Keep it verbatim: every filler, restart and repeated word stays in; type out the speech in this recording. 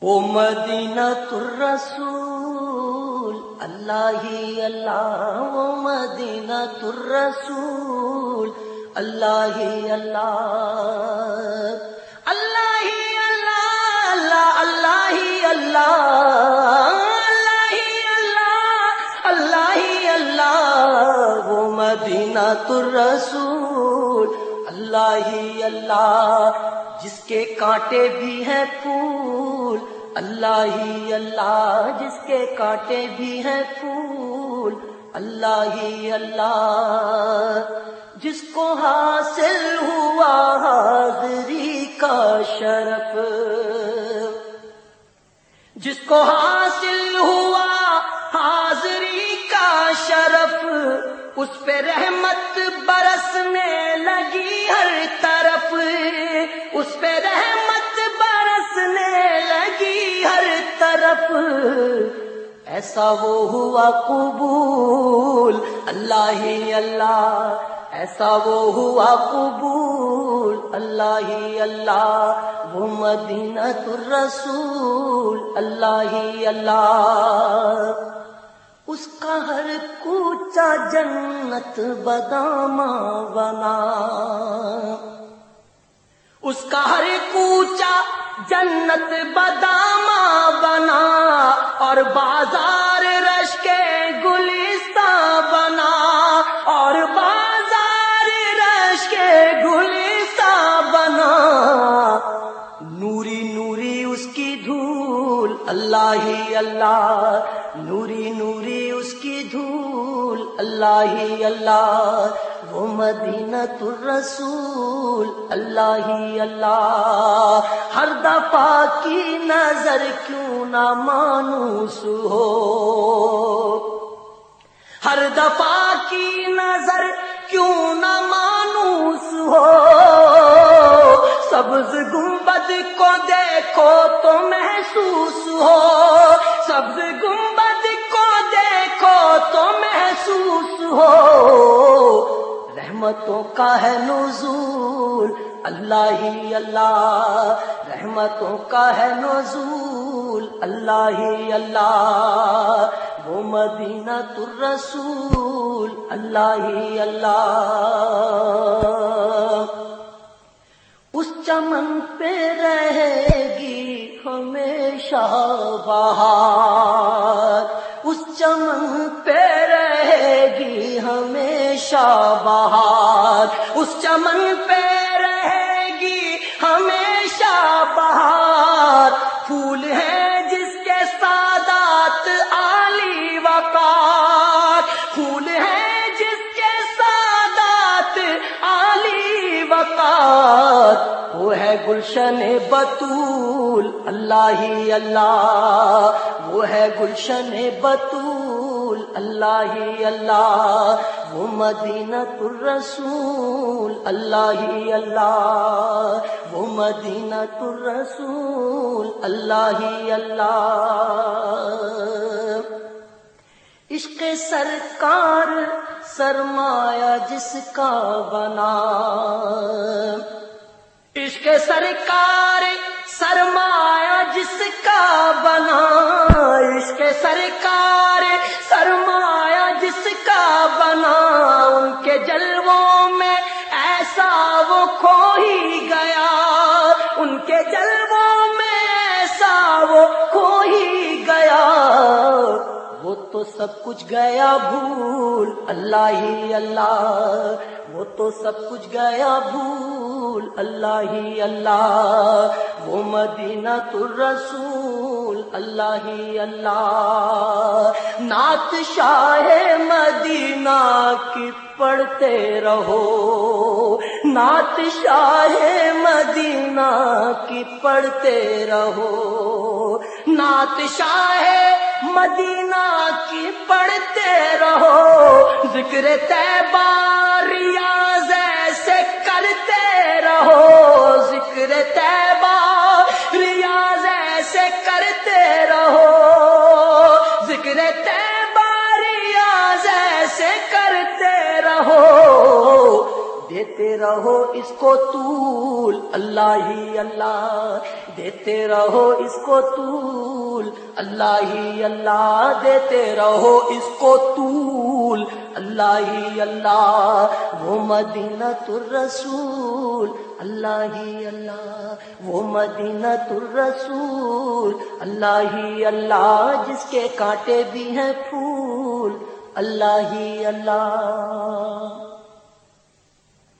او مدینہ الرسول اللہ ہی اللہ، او مدینہ الرسول اللہ ہی اللہ، اللہ ہی اللہ، اللہ ہی اللہ، اللہ ہی اللہ، اللہ ہی اللہ، وہ مدینہ الرسول اللہ ہی اللہ، جس کے کانٹے بھی ہیں پھول اللہ ہی اللہ، جس کے کانٹے بھی ہیں پھول اللہ ہی اللہ، جس کو حاصل ہوا حاضری کا شرف، جس کو حاصل ہوا حاضری کا شرف، اس پہ رحمت برسنے لگی ہر طرف، اس پہ رحمت برسنے لگی ہر طرف، ایسا وہ ہوا قبول اللہ ہی اللہ، ایسا وہ ہوا قبول اللہ ہی اللہ، وہ مدینہ الرسول اللہ ہی اللہ، اس کا ہر کوچہ جنت بدامہ بنا، اس کا ہر کوچہ جنت بدامہ بنا، اور بازار رش کے گلستاں بنا، اور بازار رش کے گلستاں بنا، نوری نوری اس کی دھول اللہ ہی اللہ، نوری نوری اس کی دھول اللہ ہی اللہ، وہ مدینہ الرسول اللہ ہی اللہ، ہر دفعہ کی نظر کیوں نہ مانوس ہو، ہر دفعہ کی نظر کیوں نہ مانوس ہو، سبز گنبد کو دیکھو تو محسوس ہو، سبز گنبد کو دیکھو تو محسوس ہو، رحمتوں کا ہے نزول اللہ ہی اللہ، رحمتوں کا ہے نزول اللہ ہی اللہ، وہ مدینہ الرسول اللہ ہی اللہ، اس چمن پہ رہے گی ہمیشہ بہار، اس چمن پہ رہے گی ہمیشہ بہار، اس چمن پہ رہے گی ہمیشہ بہار، پھول ہے جس کے سادات عالی وقار، پھول ہے جس کے سادات عالی وقار، وہ ہے گلشن بطول اللہ ہی اللہ، وہ ہے گلشن بطول اللہ ہی اللہ، وہ مدینہ الرسول اللہ ہی اللہ، وہ مدینہ الرسول اللہ ہی اللہ، عشق سرکار سرمایہ جس کا بنا، عشق سرکار سرمایہ جس کا بنا، عشق سرکار سرمایہ جس کا بنا، ان کے جلووں میں ایسا وہ کھو ہی گیا، ان کے جلووں میں ایسا وہ کھو ہی گیا، وہ تو سب کچھ گیا بھول اللہ ہی اللہ، وہ تو سب کچھ گیا بھول اللہ ہی اللہ، وہ مدینہ الرسول اللہ ہی اللہ، نعت شاہ مدینہ کی پڑھتے رہو، نعت شاہ مدینہ کی پڑھتے رہو، نعت شاہ مدینہ کی پڑھتے رہو، ذکر طیبہ ریاض ایسے کرتے رہو، ذکر طیبہ ریاض ایسے کرتے رہو، ذکر طیبہ ریاض ایسے کرتے رہو، دیتے رہو اس کو طول، اللہ ہی اللہ دیتے رہو اس کو طول، اللہ ہی اللہ دیتے رہو اس کو طول، اللہ ہی اللہ وہ مدینۃ الرسول، اللہ ہی اللہ وہ مدینۃ الرسول، اللہ ہی اللہ جس کے کانٹے بھی ہیں پھول، اللہ ہی اللہ۔